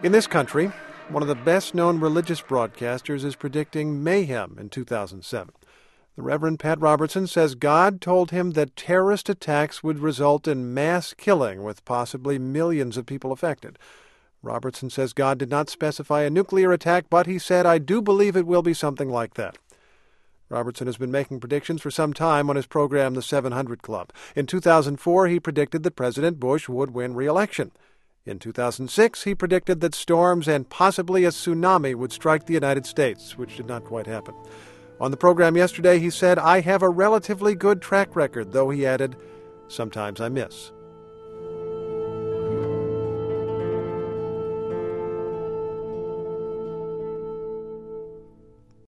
In this country, one of the best-known religious broadcasters is predicting mayhem in 2007. The Reverend Pat Robertson says God told him that terrorist attacks would result in mass killing with possibly millions of people affected. Robertson says God did not specify a nuclear attack, but he said, "I do believe it will be something like that." Robertson has been making predictions for some time on his program, The 700 Club. In 2004, he predicted that President Bush would win re-election. In 2006, he predicted that storms and possibly a tsunami would strike the United States, which did not quite happen. On the program yesterday, he said, "I have a relatively good track record," though he added, "Sometimes I miss."